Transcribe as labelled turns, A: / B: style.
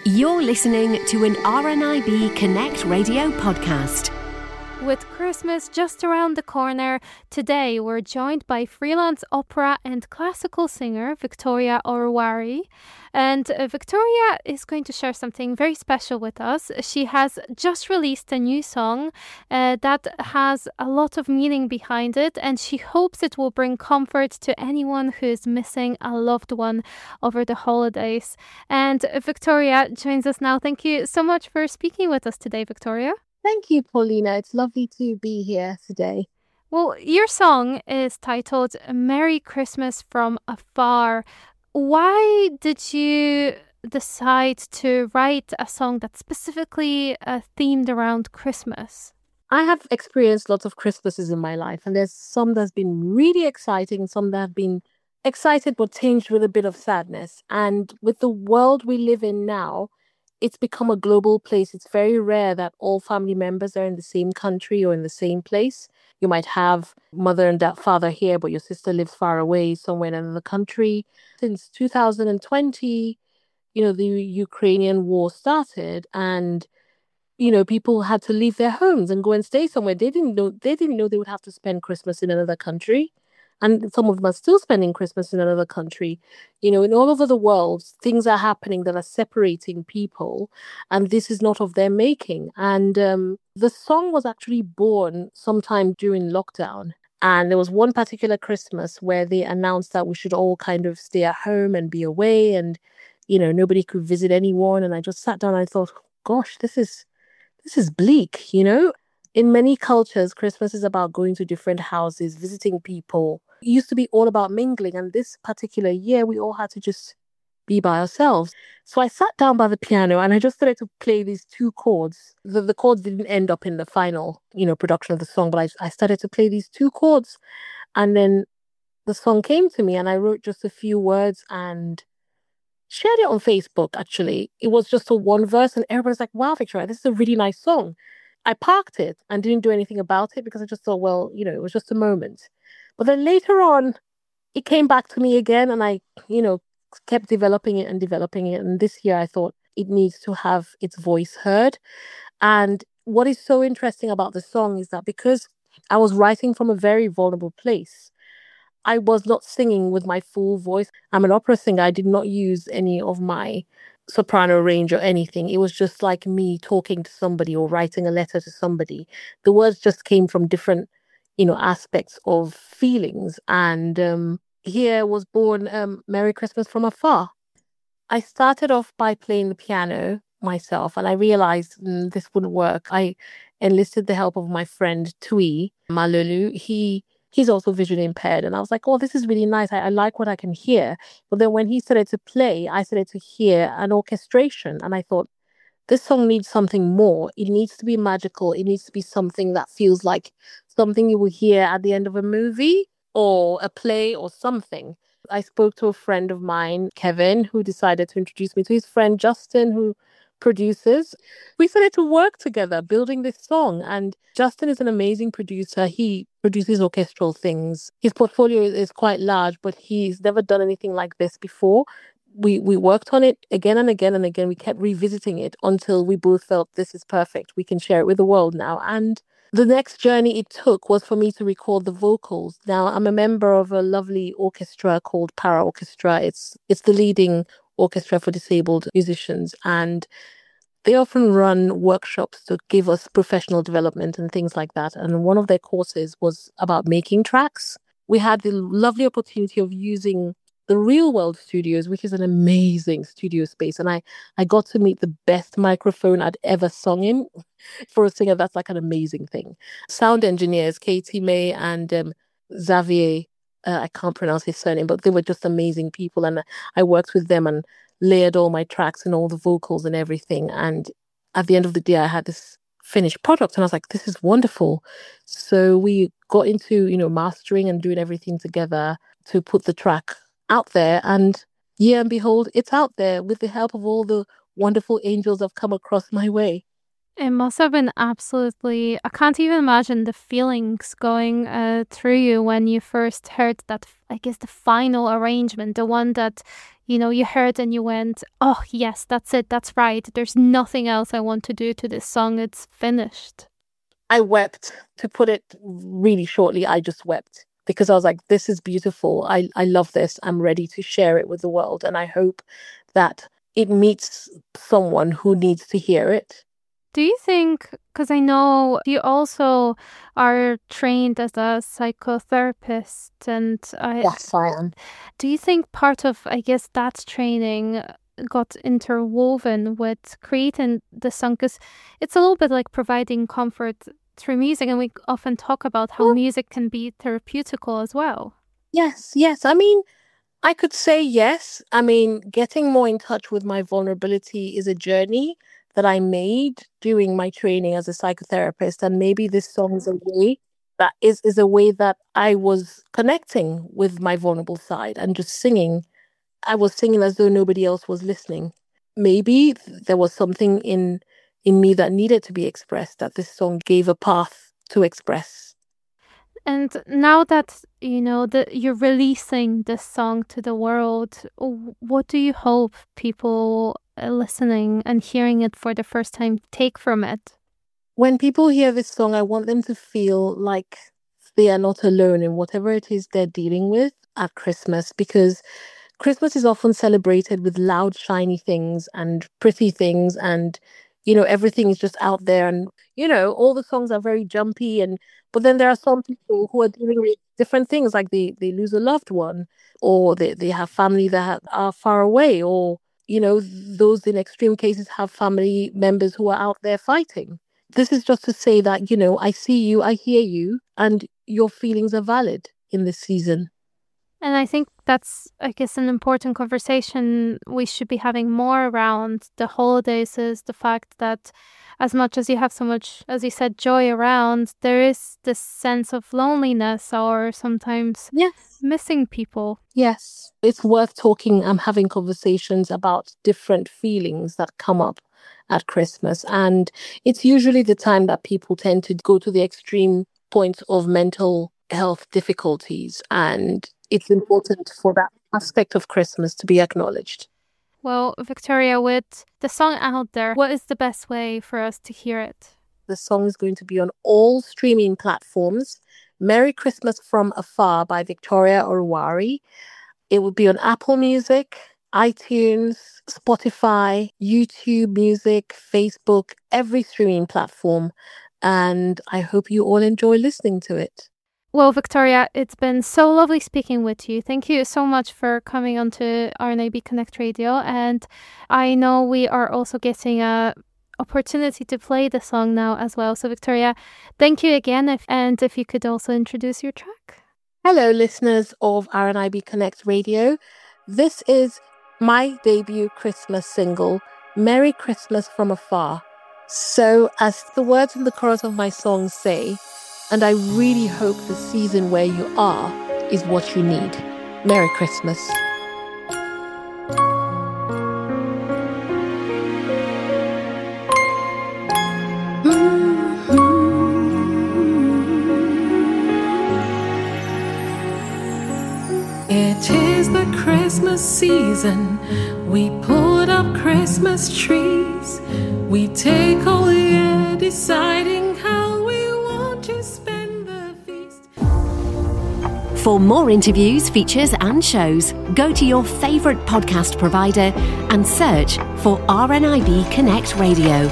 A: You're listening to an RNIB Connect Radio podcast.
B: With Christmas just around the corner, today we're joined by freelance opera and classical singer Victoria Orowari. And Victoria is going to share something very special with us. She has just released a new song that has a lot of meaning behind it, and she hopes it will bring comfort to anyone who is missing a loved one over the holidays. And Victoria joins us now. Thank you so much for speaking with us today, Victoria.
C: Thank you, Paulina. It's lovely to be here today.
B: Well, your song is titled Merry Christmas from Afar. Why did you decide to write a song that's specifically themed around Christmas?
C: I have experienced lots of Christmases in my life, and there's some that's been really exciting, some that have been excited but tinged with a bit of sadness. And with the world we live in now, it's become a global place. It's very rare that all family members are in the same country or in the same place. You might have mother and father here, but your sister lives far away somewhere in another country. Since 2020, the Ukrainian war started, and people had to leave their homes and go and stay somewhere. They didn't know they would have to spend Christmas in another country. And some of them are still spending Christmas in another country. In all over the world, things are happening that are separating people, and this is not of their making. And the song was actually born sometime during lockdown. And there was one particular Christmas where they announced that we should all kind of stay at home and be away, and nobody could visit anyone. And I just sat down and I thought, gosh, this is bleak. In many cultures, Christmas is about going to different houses, visiting people. It used to be all about mingling, and this particular year, we all had to just be by ourselves. So I sat down by the piano and I just started to play these two chords. The chords didn't end up in the final, production of the song, but I started to play these two chords, and then the song came to me, and I wrote just a few words and shared it on Facebook, actually. It was just a one verse, and everybody's like, wow, Victoria, this is a really nice song. I parked it and didn't do anything about it because I just thought, well, it was just a moment. But then later on, it came back to me again, and I, kept developing it. And this year I thought it needs to have its voice heard. And what is so interesting about the song is that because I was writing from a very vulnerable place, I was not singing with my full voice. I'm an opera singer. I did not use any of my soprano range or anything. It was just like me talking to somebody or writing a letter to somebody. The words just came from different, aspects of feelings. And here was born Merry Christmas from Afar. I started off by playing the piano myself, and I realized this wouldn't work. I enlisted the help of my friend Tui Malolu. He's also visually impaired. And I was like, oh, this is really nice. I like what I can hear. But then when he started to play, I started to hear an orchestration. And I thought, this song needs something more. It needs to be magical. It needs to be something that feels like something you will hear at the end of a movie or a play or something. I spoke to a friend of mine, Kevin, who decided to introduce me to his friend Justin, who produces. We started to work together building this song, and Justin is an amazing producer. He produces orchestral things. His portfolio is quite large, but he's never done anything like this before. We worked on it again and again and again. We kept revisiting it until we both felt this is perfect. We can share it with the world now. And the next journey it took was for me to record the vocals. Now, I'm a member of a lovely orchestra called Para Orchestra. It's the leading orchestra for disabled musicians, and they often run workshops to give us professional development and things like that. And one of their courses was about making tracks. We had the lovely opportunity of using the Real World Studios, which is an amazing studio space. And I got to meet the best microphone I'd ever sung in. For a singer, that's like an amazing thing. Sound engineers, Katie May and Xavier, I can't pronounce his surname, but they were just amazing people. And I worked with them and layered all my tracks and all the vocals and everything. And at the end of the day, I had this finished product, and I was like, this is wonderful. So we got into, mastering and doing everything together to put the track out there. And and behold, it's out there with the help of all the wonderful angels I've come across my way.
B: It must have been absolutely... I can't even imagine the feelings going through you when you first heard that, I guess, the final arrangement, the one that, you heard and you went, oh, yes, that's it. That's right. There's nothing else I want to do to this song. It's finished.
C: I wept. To put it really shortly, I just wept because I was like, this is beautiful. I love this. I'm ready to share it with the world. And I hope that it meets someone who needs to hear it.
B: Do you think, because I know you also are trained as a psychotherapist, and
C: Yes, I am.
B: Do you think part of, I guess, that training got interwoven with creating the song? Because it's a little bit like providing comfort through music, and we often talk about how music can be therapeutical as well.
C: Yes. I mean, I could say yes. I mean, getting more in touch with my vulnerability is a journey that I made during my training as a psychotherapist. And maybe this song is a way that is a way that I was connecting with my vulnerable side and just singing. I was singing as though nobody else was listening. Maybe there was something in me that needed to be expressed, that this song gave a path to express.
B: And now that, that you're releasing this song to the world, what do you hope people listening and hearing it for the first time take from it?
C: When people hear this song, I want them to feel like they are not alone in whatever it is they're dealing with at Christmas, because Christmas is often celebrated with loud, shiny things and pretty things, and everything is just out there, and all the songs are very jumpy, but then there are some people who are dealing with different things, like they lose a loved one, or they have family that are far away, or those in extreme cases have family members who are out there fighting. This is just to say that, I see you, I hear you, and your feelings are valid in this season.
B: And I think that's, I guess, an important conversation we should be having more around the holidays, is the fact that as much as you have so much, as you said, joy around, there is this sense of loneliness or sometimes missing people.
C: Yes. It's worth talking and having conversations about different feelings that come up at Christmas. And it's usually the time that people tend to go to the extreme points of mental health difficulties. And it's important for that aspect of Christmas to be acknowledged.
B: Well, Victoria, with the song out there, what is the best way for us to hear it?
C: The song is going to be on all streaming platforms. Merry Christmas from Afar by Victoria Oruwari. It will be on Apple Music, iTunes, Spotify, YouTube Music, Facebook, every streaming platform. And I hope you all enjoy listening to it.
B: Well, Victoria, it's been so lovely speaking with you. Thank you so much for coming on to RNIB Connect Radio. And I know we are also getting an opportunity to play the song now as well. So, Victoria, thank you again. And if you could also introduce your track.
C: Hello, listeners of RNIB Connect Radio. This is my debut Christmas single, Merry Christmas from Afar. So, as the words in the chorus of my song say, and I really hope the season where you are is what you need. Merry Christmas.
D: It is the Christmas season. We put up Christmas trees. We take all year deciding how we want to spend the feast.
A: For more interviews, features and shows, go to your favourite podcast provider and search for RNIB Connect Radio.